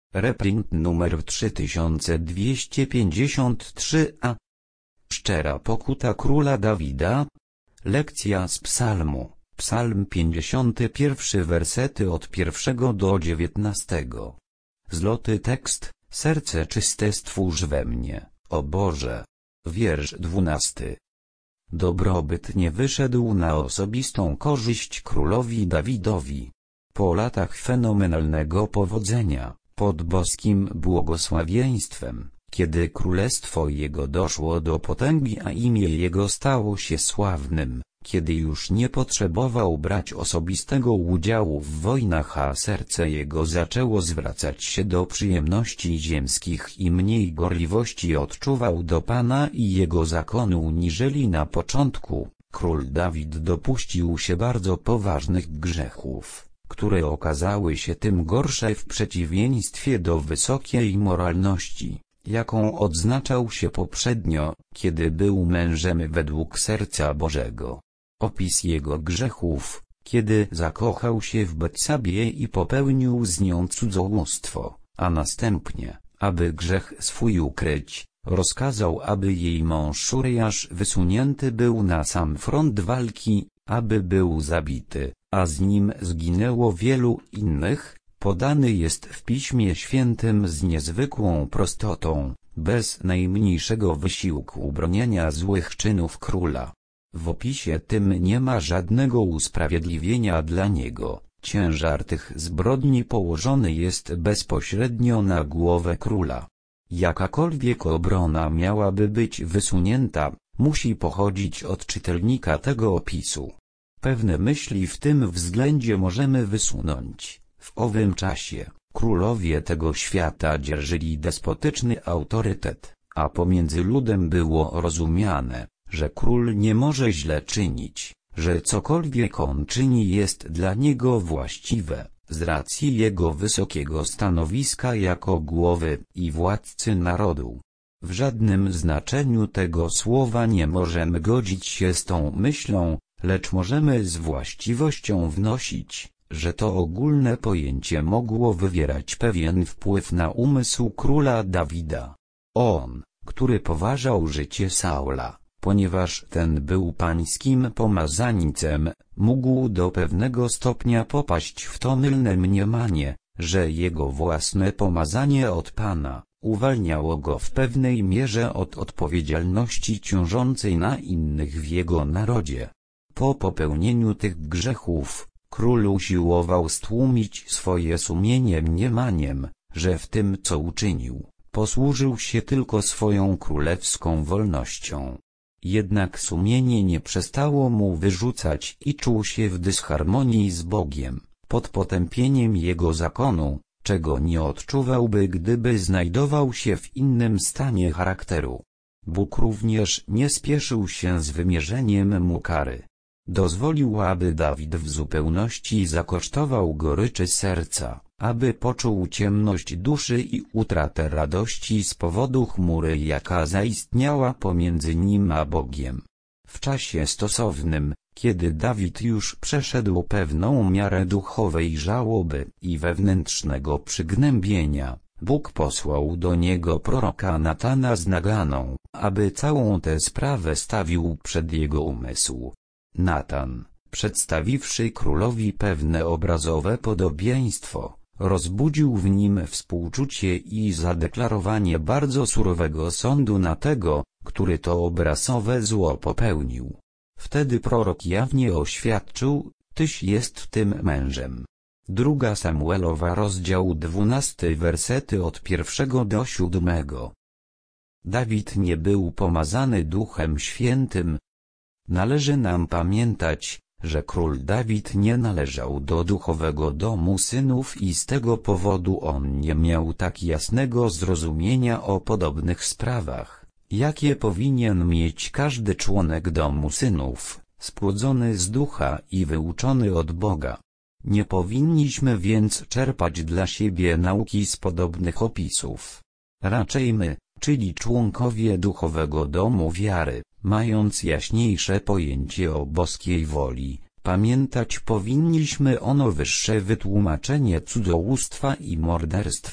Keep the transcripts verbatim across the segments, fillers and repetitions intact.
Reprint numer trzy tysiące dwieście pięćdziesiąt trzy a. Szczera pokuta króla Dawida. Lekcja z psalmu. Psalm pięćdziesiąty pierwszy, wersety od pierwszego do dziewiętnastego. Zloty tekst: serce czyste stwórz we mnie, o Boże. Wiersz dwunasty. Dobrobyt nie wyszedł na osobistą korzyść królowi Dawidowi. Po latach fenomenalnego powodzenia, pod boskim błogosławieństwem, kiedy królestwo jego doszło do potęgi, a imię jego stało się sławnym, kiedy już nie potrzebował brać osobistego udziału w wojnach, a serce jego zaczęło zwracać się do przyjemności ziemskich i mniej gorliwości odczuwał do Pana i jego zakonu niżeli na początku, król Dawid dopuścił się bardzo poważnych grzechów, które okazały się tym gorsze w przeciwieństwie do wysokiej moralności, jaką odznaczał się poprzednio, kiedy był mężem według serca Bożego. Opis jego grzechów, kiedy zakochał się w Betsabie i popełnił z nią cudzołóstwo, a następnie, aby grzech swój ukryć, rozkazał, aby jej mąż Uriasz wysunięty był na sam front walki, aby był zabity, a z nim zginęło wielu innych, podany jest w Piśmie Świętym z niezwykłą prostotą, bez najmniejszego wysiłku bronienia złych czynów króla. W opisie tym nie ma żadnego usprawiedliwienia dla niego, ciężar tych zbrodni położony jest bezpośrednio na głowę króla. Jakakolwiek obrona miałaby być wysunięta, musi pochodzić od czytelnika tego opisu. Pewne myśli w tym względzie możemy wysunąć. W owym czasie, królowie tego świata dzierżyli despotyczny autorytet, a pomiędzy ludem było rozumiane, że król nie może źle czynić, że cokolwiek on czyni jest dla niego właściwe, z racji jego wysokiego stanowiska jako głowy i władcy narodu. W żadnym znaczeniu tego słowa nie możemy godzić się z tą myślą, lecz możemy z właściwością wnosić, że to ogólne pojęcie mogło wywierać pewien wpływ na umysł króla Dawida. On, który poważał życie Saula, ponieważ ten był pańskim pomazańcem, mógł do pewnego stopnia popaść w to mylne mniemanie, że jego własne pomazanie od Pana uwalniało go w pewnej mierze od odpowiedzialności ciążącej na innych w jego narodzie. Po popełnieniu tych grzechów, król usiłował stłumić swoje sumienie mniemaniem, że w tym, co uczynił, posłużył się tylko swoją królewską wolnością. Jednak sumienie nie przestało mu wyrzucać i czuł się w dysharmonii z Bogiem, pod potępieniem Jego zakonu, czego nie odczuwałby, gdyby znajdował się w innym stanie charakteru. Bóg również nie spieszył się z wymierzeniem mu kary. Dozwolił, aby Dawid w zupełności zakosztował goryczy serca, aby poczuł ciemność duszy i utratę radości z powodu chmury, jaka zaistniała pomiędzy nim a Bogiem. W czasie stosownym, kiedy Dawid już przeszedł pewną miarę duchowej żałoby i wewnętrznego przygnębienia, Bóg posłał do niego proroka Natana z naganą, aby całą tę sprawę stawił przed jego umysł. Natan, przedstawiwszy królowi pewne obrazowe podobieństwo, rozbudził w nim współczucie i zadeklarowanie bardzo surowego sądu na tego, który to obrazowe zło popełnił. Wtedy prorok jawnie oświadczył: tyś jest tym mężem. Druga Samuelowa, rozdział dwunasty, wersety od pierwszego do siódmego. Dawid nie był pomazany Duchem Świętym. Należy nam pamiętać, że król Dawid nie należał do duchowego domu synów i z tego powodu on nie miał tak jasnego zrozumienia o podobnych sprawach, jakie powinien mieć każdy członek domu synów, spłodzony z ducha i wyuczony od Boga. Nie powinniśmy więc czerpać dla siebie nauki z podobnych opisów. Raczej my, czyli członkowie duchowego domu wiary, mając jaśniejsze pojęcie o boskiej woli, pamiętać powinniśmy ono wyższe wytłumaczenie cudzołóstwa i morderstwa,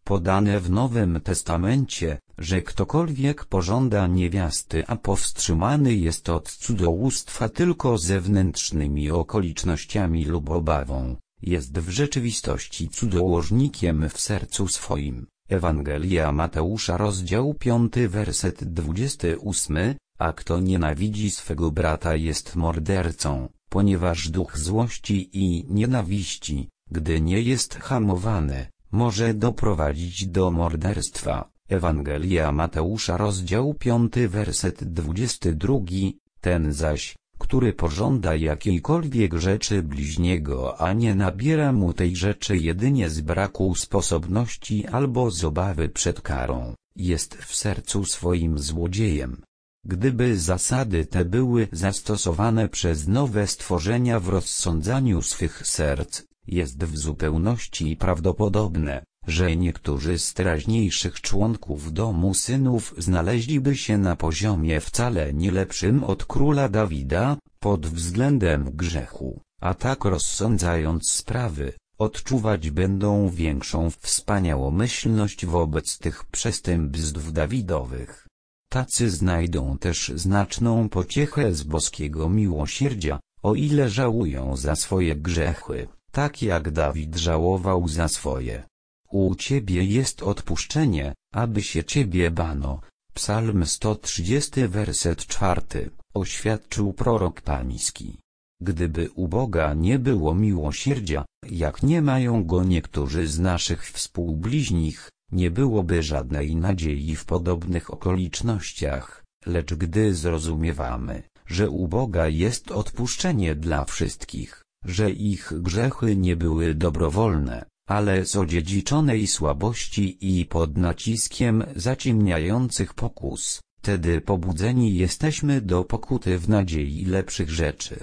podane w Nowym Testamencie, że ktokolwiek pożąda niewiasty, a powstrzymany jest od cudzołóstwa tylko zewnętrznymi okolicznościami lub obawą, jest w rzeczywistości cudzołożnikiem w sercu swoim. Ewangelia Mateusza, rozdział piąty, werset dwudziesty ósmy, a kto nienawidzi swego brata, jest mordercą, ponieważ duch złości i nienawiści, gdy nie jest hamowany, może doprowadzić do morderstwa. Ewangelia Mateusza, rozdział piąty, werset dwudziesty drugi, ten zaś, który pożąda jakiejkolwiek rzeczy bliźniego, a nie nabiera mu tej rzeczy jedynie z braku sposobności albo z obawy przed karą, jest w sercu swoim złodziejem. Gdyby zasady te były zastosowane przez nowe stworzenia w rozsądzaniu swych serc, jest w zupełności prawdopodobne, że niektórzy z teraźniejszych członków domu synów znaleźliby się na poziomie wcale nie lepszym od króla Dawida, pod względem grzechu, a tak rozsądzając sprawy, odczuwać będą większą wspaniałomyślność wobec tych przestępstw Dawidowych. Tacy znajdą też znaczną pociechę z boskiego miłosierdzia, o ile żałują za swoje grzechy, tak jak Dawid żałował za swoje. U Ciebie jest odpuszczenie, aby się Ciebie bano. Psalm sto trzydziesty, werset czwarty, oświadczył prorok pański. Gdyby u Boga nie było miłosierdzia, jak nie mają go niektórzy z naszych współbliźnich, nie byłoby żadnej nadziei w podobnych okolicznościach, lecz gdy zrozumiewamy, że u Boga jest odpuszczenie dla wszystkich, że ich grzechy nie były dobrowolne, ale z odziedziczonej słabości i pod naciskiem zaciemniających pokus, wtedy pobudzeni jesteśmy do pokuty w nadziei lepszych rzeczy.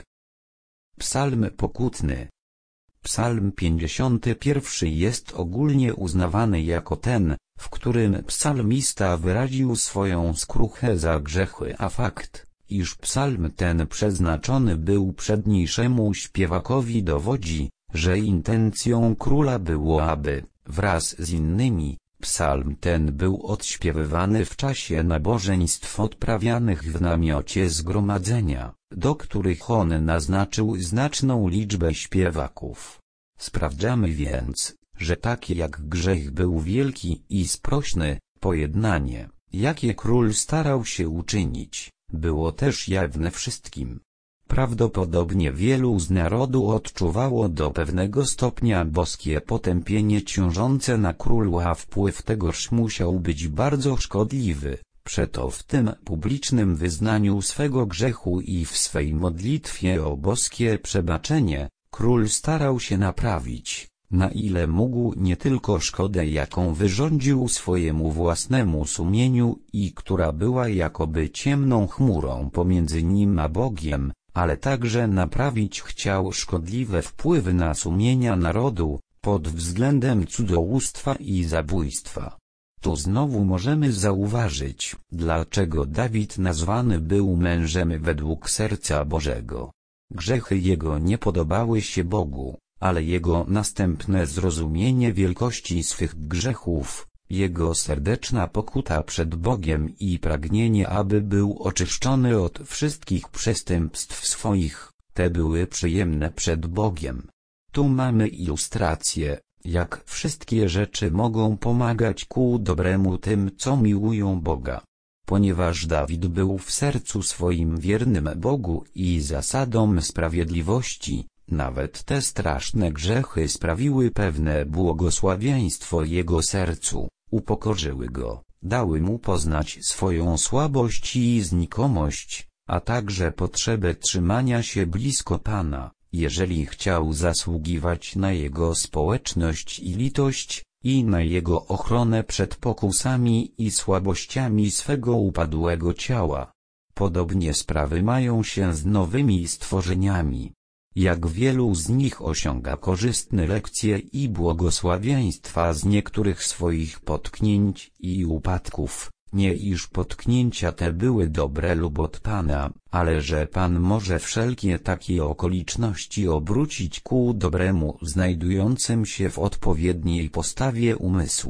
Psalm pokutny. Psalm pięćdziesiąty pierwszy jest ogólnie uznawany jako ten, w którym psalmista wyraził swoją skruchę za grzechy, a fakt, iż psalm ten przeznaczony był przedniejszemu śpiewakowi, dowodzi, że intencją króla było, aby, wraz z innymi, psalm ten był odśpiewywany w czasie nabożeństw odprawianych w namiocie zgromadzenia, do których on naznaczył znaczną liczbę śpiewaków. Sprawdzamy więc, że takie jak grzech był wielki i sprośny, pojednanie, jakie król starał się uczynić, było też jawne wszystkim. Prawdopodobnie wielu z narodu odczuwało do pewnego stopnia boskie potępienie ciążące na królu, a wpływ tegoż musiał być bardzo szkodliwy. Przeto w tym publicznym wyznaniu swego grzechu i w swej modlitwie o boskie przebaczenie, król starał się naprawić, na ile mógł, nie tylko szkodę, jaką wyrządził swojemu własnemu sumieniu i która była jakoby ciemną chmurą pomiędzy nim a Bogiem, ale także naprawić chciał szkodliwe wpływy na sumienia narodu, pod względem cudzołóstwa i zabójstwa. Tu znowu możemy zauważyć, dlaczego Dawid nazwany był mężem według serca Bożego. Grzechy jego nie podobały się Bogu, ale jego następne zrozumienie wielkości swych grzechów, jego serdeczna pokuta przed Bogiem i pragnienie, aby był oczyszczony od wszystkich przestępstw swoich, te były przyjemne przed Bogiem. Tu mamy ilustrację, jak wszystkie rzeczy mogą pomagać ku dobremu tym, co miłują Boga. Ponieważ Dawid był w sercu swoim wiernym Bogu i zasadom sprawiedliwości, nawet te straszne grzechy sprawiły pewne błogosławieństwo jego sercu, upokorzyły go, dały mu poznać swoją słabość i znikomość, a także potrzebę trzymania się blisko Pana, jeżeli chciał zasługiwać na Jego społeczność i litość, i na Jego ochronę przed pokusami i słabościami swego upadłego ciała. Podobnie sprawy mają się z nowymi stworzeniami. Jak wielu z nich osiąga korzystne lekcje i błogosławieństwa z niektórych swoich potknięć i upadków, nie iż potknięcia te były dobre lub od Pana, ale że Pan może wszelkie takie okoliczności obrócić ku dobremu znajdującym się w odpowiedniej postawie umysłu.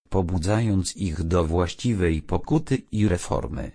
pobudzając ich do właściwej pokuty i reformy.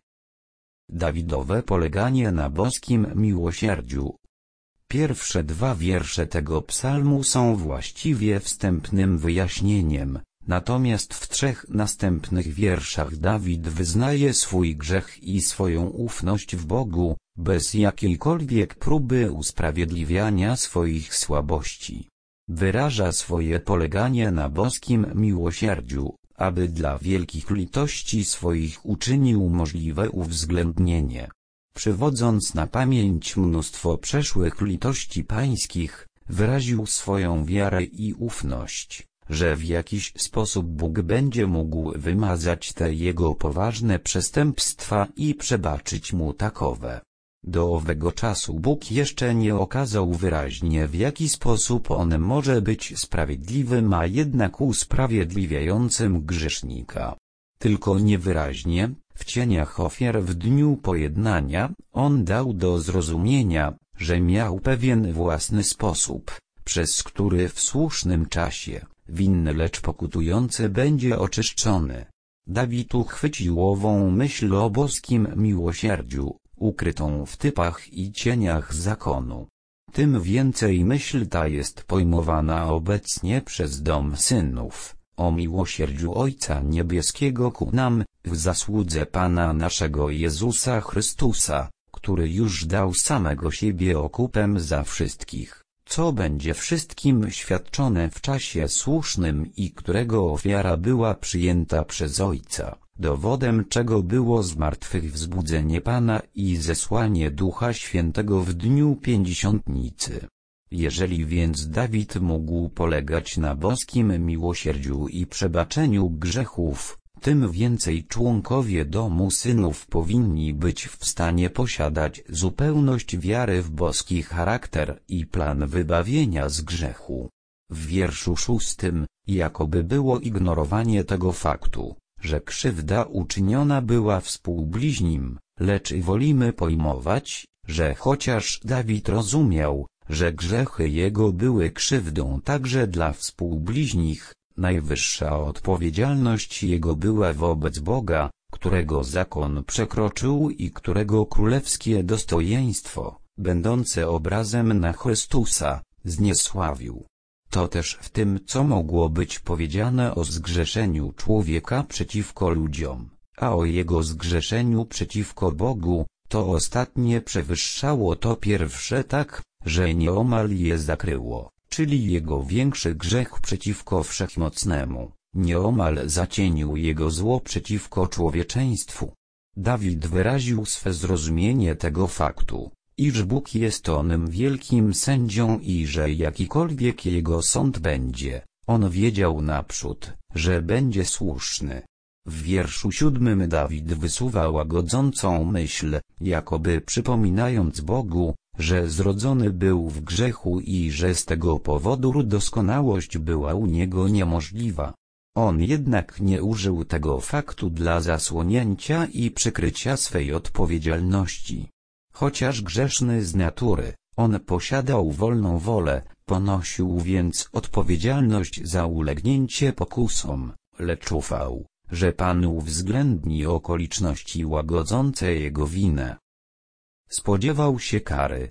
Dawidowe poleganie na boskim miłosierdziu. Pierwsze dwa wiersze tego psalmu są właściwie wstępnym wyjaśnieniem, natomiast w trzech następnych wierszach Dawid wyznaje swój grzech i swoją ufność w Bogu, bez jakiejkolwiek próby usprawiedliwiania swoich słabości. Wyraża swoje poleganie na boskim miłosierdziu, aby dla wielkich litości swoich uczynił możliwe uwzględnienie. Przywodząc na pamięć mnóstwo przeszłych litości pańskich, wyraził swoją wiarę i ufność, że w jakiś sposób Bóg będzie mógł wymazać te jego poważne przestępstwa i przebaczyć mu takowe. Do owego czasu Bóg jeszcze nie okazał wyraźnie, w jaki sposób on może być sprawiedliwym, a jednak usprawiedliwiającym grzesznika. Tylko niewyraźnie, w cieniach ofiar w dniu pojednania, on dał do zrozumienia, że miał pewien własny sposób, przez który w słusznym czasie, winny lecz pokutujący będzie oczyszczony. Dawid uchwycił ową myśl o boskim miłosierdziu, ukrytą w typach i cieniach zakonu. Tym więcej myśl ta jest pojmowana obecnie przez dom synów, o miłosierdziu Ojca Niebieskiego ku nam, w zasłudze Pana naszego Jezusa Chrystusa, który już dał samego siebie okupem za wszystkich, co będzie wszystkim świadczone w czasie słusznym i którego ofiara była przyjęta przez Ojca, dowodem czego było zmartwychwzbudzenie Pana i zesłanie Ducha Świętego w dniu Pięćdziesiątnicy. Jeżeli więc Dawid mógł polegać na boskim miłosierdziu i przebaczeniu grzechów, tym więcej członkowie domu synów powinni być w stanie posiadać zupełność wiary w boski charakter i plan wybawienia z grzechu. W wierszu szóstym, jakoby było ignorowanie tego faktu, że krzywda uczyniona była współbliźnim, lecz wolimy pojmować, że chociaż Dawid rozumiał, że grzechy jego były krzywdą także dla współbliźnich, najwyższa odpowiedzialność jego była wobec Boga, którego zakon przekroczył i którego królewskie dostojeństwo, będące obrazem na Chrystusa, zniesławił. To też w tym, co mogło być powiedziane o zgrzeszeniu człowieka przeciwko ludziom, a o jego zgrzeszeniu przeciwko Bogu, to ostatnie przewyższało to pierwsze tak, że nieomal je zakryło, czyli jego większy grzech przeciwko Wszechmocnemu, nieomal zacienił jego zło przeciwko człowieczeństwu. Dawid wyraził swe zrozumienie tego faktu, iż Bóg jest onym wielkim sędzią i że jakikolwiek jego sąd będzie, on wiedział naprzód, że będzie słuszny. W wierszu siódmym Dawid wysuwa łagodzącą myśl, jakoby przypominając Bogu, że zrodzony był w grzechu i że z tego powodu doskonałość była u niego niemożliwa. On jednak nie użył tego faktu dla zasłonięcia i przykrycia swej odpowiedzialności. Chociaż grzeszny z natury, on posiadał wolną wolę, ponosił więc odpowiedzialność za ulegnięcie pokusom, lecz ufał, że Pan uwzględni okoliczności łagodzące jego winę. Spodziewał się kary.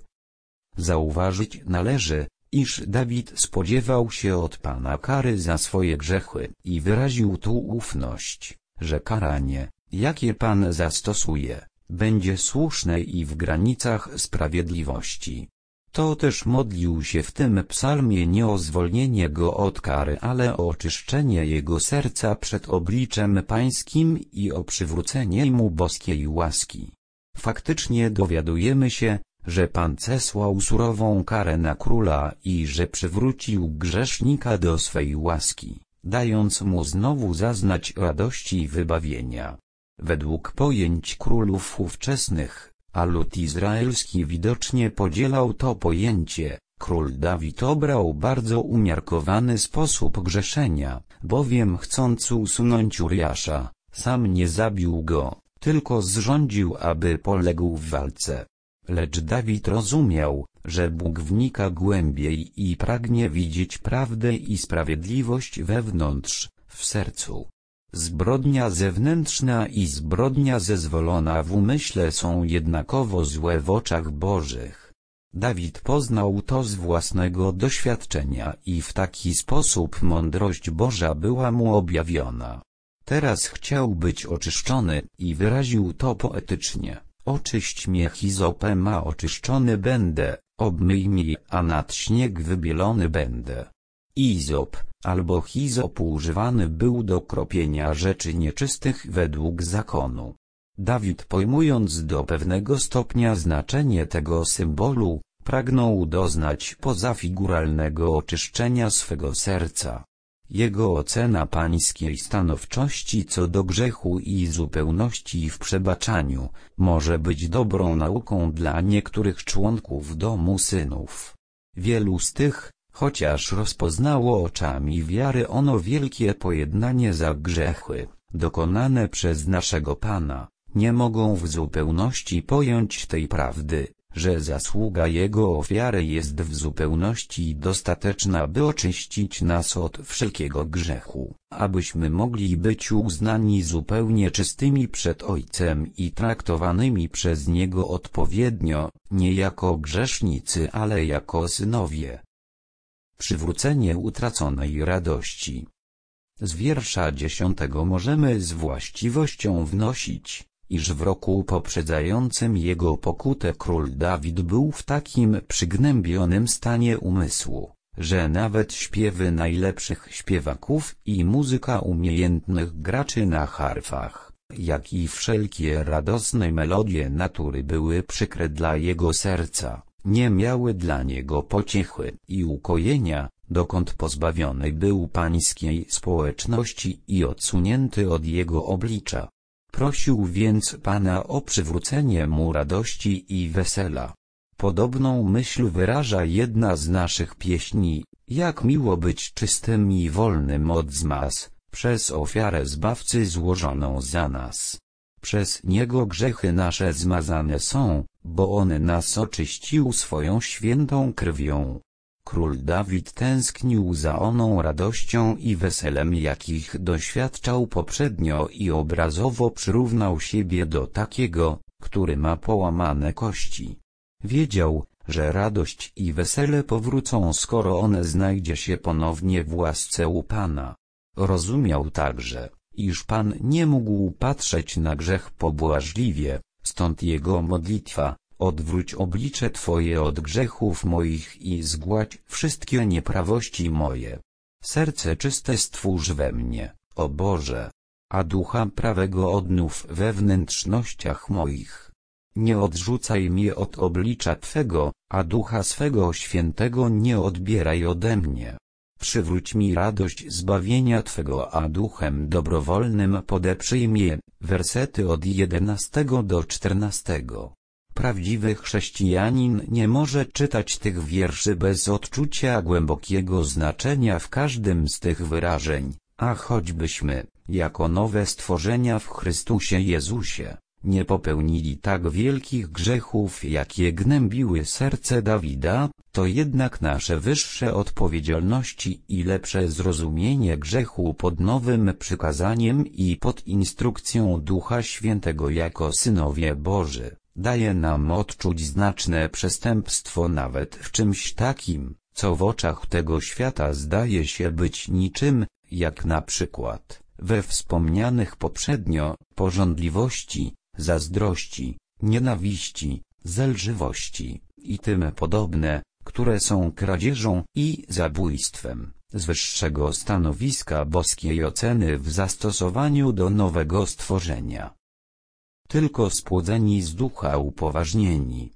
Zauważyć należy, iż Dawid spodziewał się od Pana kary za swoje grzechy i wyraził tu ufność, że karanie, jakie Pan zastosuje, będzie słuszne i w granicach sprawiedliwości. To też modlił się w tym psalmie nie o zwolnienie go od kary, ale o oczyszczenie jego serca przed obliczem Pańskim i o przywrócenie mu boskiej łaski. Faktycznie dowiadujemy się, że Pan zesłał surową karę na króla i że przywrócił grzesznika do swej łaski, dając mu znowu zaznać radości wybawienia. Według pojęć królów ówczesnych, a lud izraelski widocznie podzielał to pojęcie, król Dawid obrał bardzo umiarkowany sposób grzeszenia, bowiem chcąc usunąć Uriasza, sam nie zabił go, tylko zrządził, aby poległ w walce. Lecz Dawid rozumiał, że Bóg wnika głębiej i pragnie widzieć prawdę i sprawiedliwość wewnątrz, w sercu. Zbrodnia zewnętrzna i zbrodnia zezwolona w umyśle są jednakowo złe w oczach Bożych. Dawid poznał to z własnego doświadczenia i w taki sposób mądrość Boża była mu objawiona. Teraz chciał być oczyszczony i wyraził to poetycznie. Oczyść mnie hizopem, a oczyszczony będę, obmyj mnie, a nad śnieg wybielony będę. Izop, albo hizop używany był do kropienia rzeczy nieczystych według zakonu. Dawid, pojmując do pewnego stopnia znaczenie tego symbolu, pragnął doznać pozafiguralnego oczyszczenia swego serca. Jego ocena pańskiej stanowczości co do grzechu i zupełności w przebaczaniu może być dobrą nauką dla niektórych członków domu synów. Wielu z tych, chociaż rozpoznało oczami wiary ono wielkie pojednanie za grzechy, dokonane przez naszego Pana, nie mogą w zupełności pojąć tej prawdy, że zasługa Jego ofiary jest w zupełności dostateczna, by oczyścić nas od wszelkiego grzechu, abyśmy mogli być uznani zupełnie czystymi przed Ojcem i traktowanymi przez Niego odpowiednio, nie jako grzesznicy, ale jako synowie. Przywrócenie utraconej radości. Z wiersza dziesiątego możemy z właściwością wnosić, iż w roku poprzedzającym jego pokutę król Dawid był w takim przygnębionym stanie umysłu, że nawet śpiewy najlepszych śpiewaków i muzyka umiejętnych graczy na harfach, jak i wszelkie radosne melodie natury były przykre dla jego serca, nie miały dla niego pociechy i ukojenia, dokąd pozbawiony był pańskiej społeczności i odsunięty od jego oblicza. Prosił więc Pana o przywrócenie mu radości i wesela. Podobną myśl wyraża jedna z naszych pieśni: jak miło być czystym i wolnym od zmaz, przez ofiarę Zbawcy złożoną za nas. Przez Niego grzechy nasze zmazane są, bo On nas oczyścił swoją świętą krwią. Król Dawid tęsknił za oną radością i weselem, jakich doświadczał poprzednio, i obrazowo przyrównał siebie do takiego, który ma połamane kości. Wiedział, że radość i wesele powrócą, skoro one znajdzie się ponownie w łasce u Pana. Rozumiał także, iż Pan nie mógł patrzeć na grzech pobłażliwie, stąd jego modlitwa: odwróć oblicze Twoje od grzechów moich i zgładź wszystkie nieprawości moje. Serce czyste stwórz we mnie, o Boże, a ducha prawego odnów we wnętrznościach moich. Nie odrzucaj mnie od oblicza Twego, a ducha swego świętego nie odbieraj ode mnie. Przywróć mi radość zbawienia Twego, a duchem dobrowolnym podeprzyj mnie. Wersety od jedenastego do czternastego. Prawdziwy chrześcijanin nie może czytać tych wierszy bez odczucia głębokiego znaczenia w każdym z tych wyrażeń, a choćbyśmy, jako nowe stworzenia w Chrystusie Jezusie, nie popełnili tak wielkich grzechów, jakie gnębiły serce Dawida, to jednak nasze wyższe odpowiedzialności i lepsze zrozumienie grzechu pod nowym przykazaniem i pod instrukcją Ducha Świętego jako synowie Boży, daje nam odczuć znaczne przestępstwo nawet w czymś takim, co w oczach tego świata zdaje się być niczym, jak na przykład, we wspomnianych poprzednio, pożądliwości, zazdrości, nienawiści, zelżywości i tym podobne, które są kradzieżą i zabójstwem, z wyższego stanowiska boskiej oceny w zastosowaniu do nowego stworzenia. Tylko spłodzeni z ducha upoważnieni.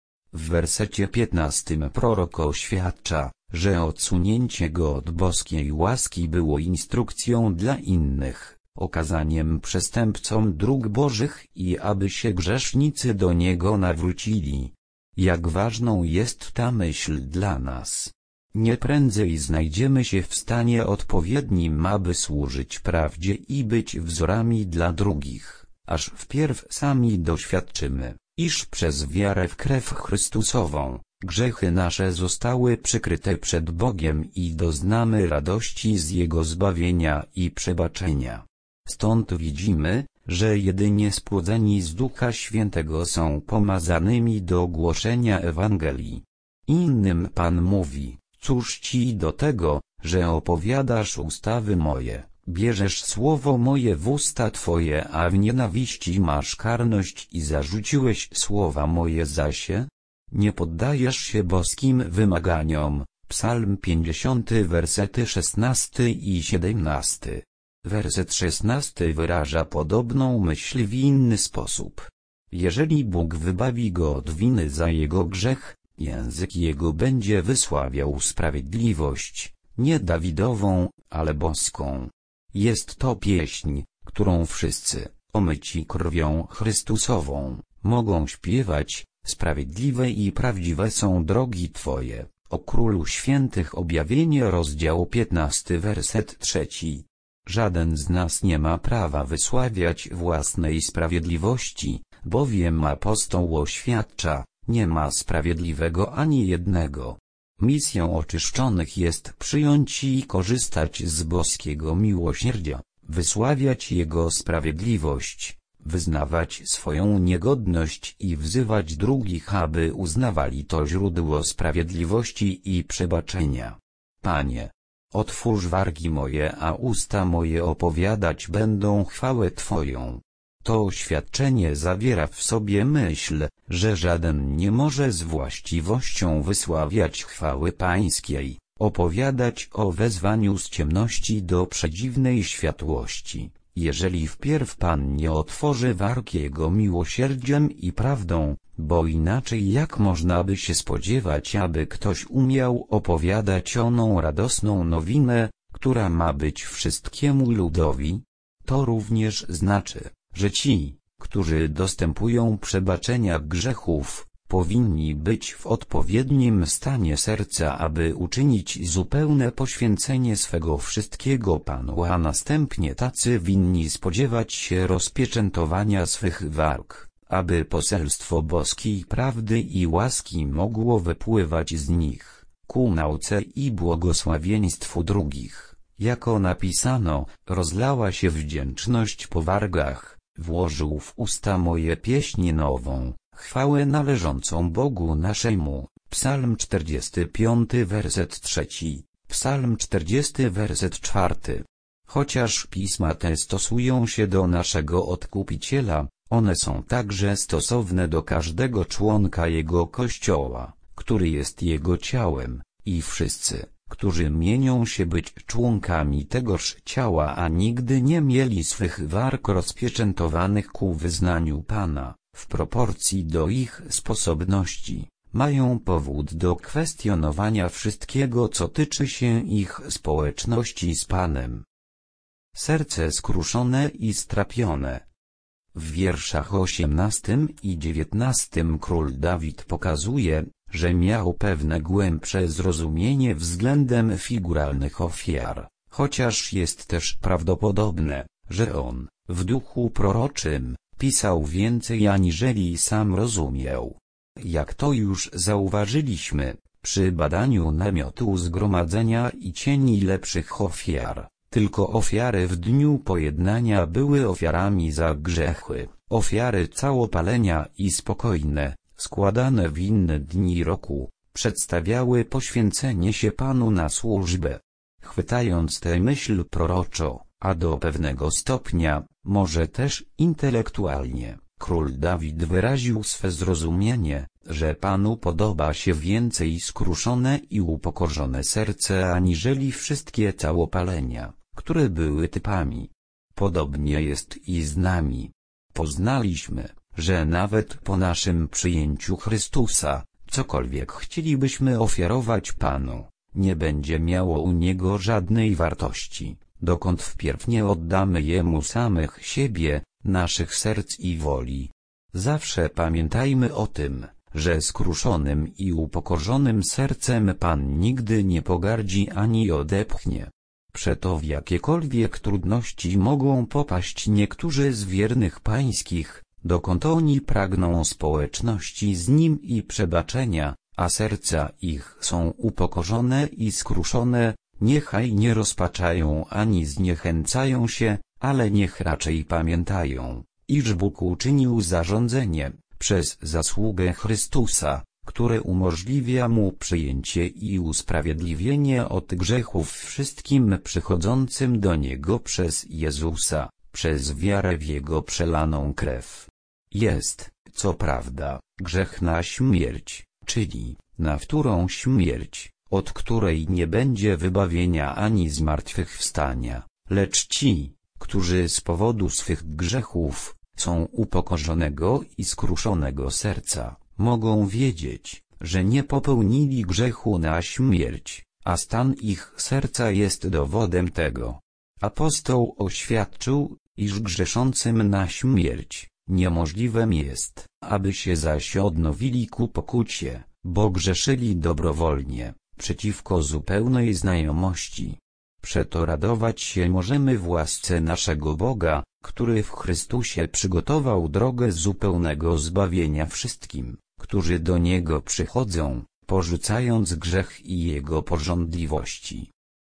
W wersecie piętnastym prorok oświadcza, że odsunięcie go od boskiej łaski było instrukcją dla innych, okazaniem przestępcom dróg Bożych i aby się grzesznicy do Niego nawrócili. Jak ważną jest ta myśl dla nas. Nie prędzej znajdziemy się w stanie odpowiednim, aby służyć prawdzie i być wzorami dla drugich, aż wpierw sami doświadczymy, iż przez wiarę w krew Chrystusową, grzechy nasze zostały przykryte przed Bogiem i doznamy radości z Jego zbawienia i przebaczenia. Stąd widzimy, że jedynie spłodzeni z Ducha Świętego są pomazanymi do głoszenia Ewangelii. Innym Pan mówi: cóż ci do tego, że opowiadasz ustawy moje, bierzesz słowo moje w usta twoje, a w nienawiści masz karność i zarzuciłeś słowa moje zasie? Nie poddajesz się boskim wymaganiom. Psalm pięćdziesiąty, wersety szesnasty i siedemnasty. Werset szesnasty wyraża podobną myśl w inny sposób. Jeżeli Bóg wybawi go od winy za jego grzech, język jego będzie wysławiał sprawiedliwość, nie Dawidową, ale boską. Jest to pieśń, którą wszyscy, omyci krwią Chrystusową, mogą śpiewać. Sprawiedliwe i prawdziwe są drogi Twoje, o Królu Świętych. Objawienie, rozdział piętnasty, werset trzeci. Żaden z nas nie ma prawa wysławiać własnej sprawiedliwości, bowiem apostoł oświadcza: nie ma sprawiedliwego ani jednego. Misją oczyszczonych jest przyjąć i korzystać z boskiego miłosierdzia, wysławiać Jego sprawiedliwość, wyznawać swoją niegodność i wzywać drugich, aby uznawali to źródło sprawiedliwości i przebaczenia. Panie, otwórz wargi moje, a usta moje opowiadać będą chwałę Twoją. To oświadczenie zawiera w sobie myśl, że żaden nie może z właściwością wysławiać chwały Pańskiej, opowiadać o wezwaniu z ciemności do przedziwnej światłości, jeżeli wpierw Pan nie otworzy warg Jego miłosierdziem i prawdą, bo inaczej jak można by się spodziewać, aby ktoś umiał opowiadać oną radosną nowinę, która ma być wszystkiemu ludowi? To również znaczy, że ci, którzy dostępują przebaczenia grzechów, powinni być w odpowiednim stanie serca, aby uczynić zupełne poświęcenie swego wszystkiego Panu, a następnie tacy winni spodziewać się rozpieczętowania swych warg, aby poselstwo boskiej prawdy i łaski mogło wypływać z nich, ku nauce i błogosławieństwu drugich. Jako napisano, rozlała się wdzięczność po wargach, włożył w usta moje pieśń nową, chwałę należącą Bogu naszemu. Psalm czterdziesty piąty, werset trzeci, Psalm czterdziesty, werset czwarty. Chociaż pisma te stosują się do naszego Odkupiciela, one są także stosowne do każdego członka Jego Kościoła, który jest Jego ciałem, i wszyscy, którzy mienią się być członkami tegoż ciała, a nigdy nie mieli swych warg rozpieczętowanych ku wyznaniu Pana, w proporcji do ich sposobności, mają powód do kwestionowania wszystkiego, co tyczy się ich społeczności z Panem. Serce skruszone i strapione. W wierszach osiemnastym i dziewiętnastym król Dawid pokazuje, że miał pewne głębsze zrozumienie względem figuralnych ofiar, chociaż jest też prawdopodobne, że on, w duchu proroczym, pisał więcej aniżeli sam rozumiał. Jak to już zauważyliśmy, przy badaniu namiotu zgromadzenia i cieni lepszych ofiar, tylko ofiary w dniu pojednania były ofiarami za grzechy, ofiary całopalenia i spokojne, składane w inne dni roku, przedstawiały poświęcenie się Panu na służbę. Chwytając tę myśl proroczo, a do pewnego stopnia, może też intelektualnie, król Dawid wyraził swe zrozumienie, że Panu podoba się więcej skruszone i upokorzone serce aniżeli wszystkie całopalenia, które były typami. Podobnie jest i z nami. Poznaliśmy, że nawet po naszym przyjęciu Chrystusa, cokolwiek chcielibyśmy ofiarować Panu, nie będzie miało u Niego żadnej wartości, dokąd wpierw nie oddamy Jemu samych siebie, naszych serc i woli. Zawsze pamiętajmy o tym, że skruszonym i upokorzonym sercem Pan nigdy nie pogardzi ani odepchnie. Przeto w jakiekolwiek trudności mogą popaść niektórzy z wiernych Pańskich, dokąd oni pragną społeczności z Nim i przebaczenia, a serca ich są upokorzone i skruszone, niechaj nie rozpaczają ani zniechęcają się, ale niech raczej pamiętają, iż Bóg uczynił zarządzenie, przez zasługę Chrystusa, które umożliwia mu przyjęcie i usprawiedliwienie od grzechów wszystkim przychodzącym do Niego przez Jezusa, przez wiarę w Jego przelaną krew. Jest, co prawda, grzechna śmierć, czyli na wtórą śmierć, od której nie będzie wybawienia ani zmartwychwstania, lecz ci, którzy z powodu swych grzechów są upokorzonego i skruszonego serca, mogą wiedzieć, że nie popełnili grzechu na śmierć, a stan ich serca jest dowodem tego. Apostoł oświadczył, iż grzeszącym na śmierć niemożliwem jest, aby się zaś odnowili ku pokucie, bo grzeszyli dobrowolnie, przeciwko zupełnej znajomości. Przeto radować się możemy w łasce naszego Boga, który w Chrystusie przygotował drogę zupełnego zbawienia wszystkim, którzy do Niego przychodzą, porzucając grzech i jego pożądliwości.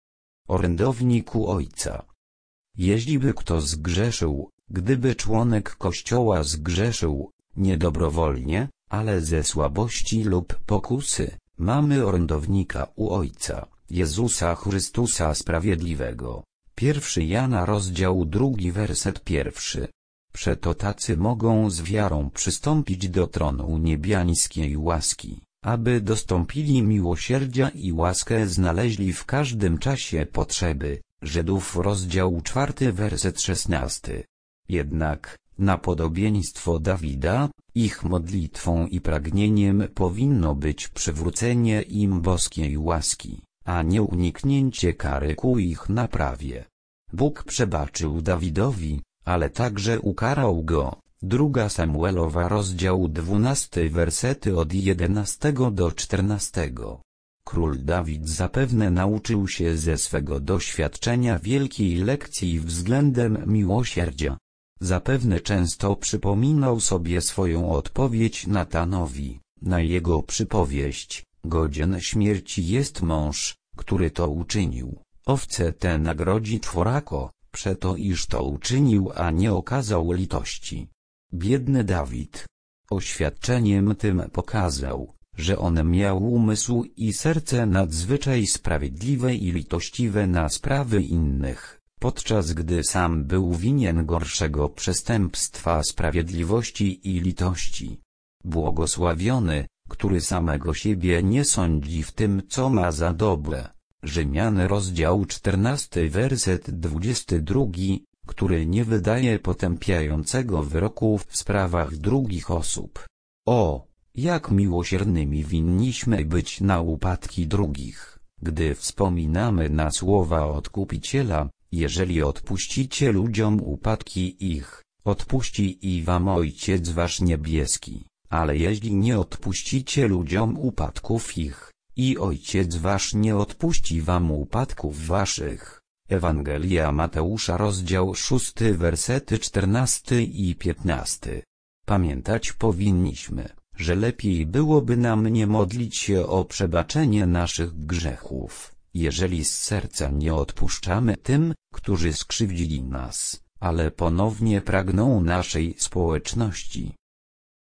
Orędowniku Ojca. Jeśliby kto zgrzeszył, gdyby członek Kościoła zgrzeszył, nie dobrowolnie, ale ze słabości lub pokusy, mamy orędownika u Ojca, Jezusa Chrystusa Sprawiedliwego. Pierwszy Jana rozdział drugi werset pierwszy. Przeto tacy mogą z wiarą przystąpić do tronu niebiańskiej łaski, aby dostąpili miłosierdzia i łaskę znaleźli w każdym czasie potrzeby. Żydów rozdział czwarty werset szesnasty. Jednak, na podobieństwo Dawida, ich modlitwą i pragnieniem powinno być przywrócenie im boskiej łaski, a nie uniknięcie kary ku ich naprawie. Bóg przebaczył Dawidowi, ale także ukarał go. Druga Samuelowa rozdział dwunasty wersety od jedenastego do czternastego. Król Dawid zapewne nauczył się ze swego doświadczenia wielkiej lekcji względem miłosierdzia. Zapewne często przypominał sobie swoją odpowiedź Natanowi, na jego przypowieść: godzien śmierci jest mąż, który to uczynił. Owce te nagrodzi czworako, przeto iż to uczynił, a nie okazał litości. Biedny Dawid. Oświadczeniem tym pokazał, że on miał umysł i serce nadzwyczaj sprawiedliwe i litościwe na sprawy innych, podczas gdy sam był winien gorszego przestępstwa sprawiedliwości i litości. Błogosławiony, który samego siebie nie sądzi w tym, co ma za dobre. Rzymian rozdział czternasty werset dwudziesty drugi, który nie wydaje potępiającego wyroku w sprawach drugich osób. O, jak miłosiernymi winniśmy być na upadki drugich, gdy wspominamy na słowa Odkupiciela: jeżeli odpuścicie ludziom upadki ich, odpuści i wam Ojciec wasz niebieski, ale jeśli nie odpuścicie ludziom upadków ich, i Ojciec wasz nie odpuści wam upadków waszych. Ewangelia Mateusza rozdział szósty wersety czternasty i piętnasty. Pamiętać powinniśmy, że lepiej byłoby nam nie modlić się o przebaczenie naszych grzechów, jeżeli z serca nie odpuszczamy tym, którzy skrzywdzili nas, ale ponownie pragną naszej społeczności.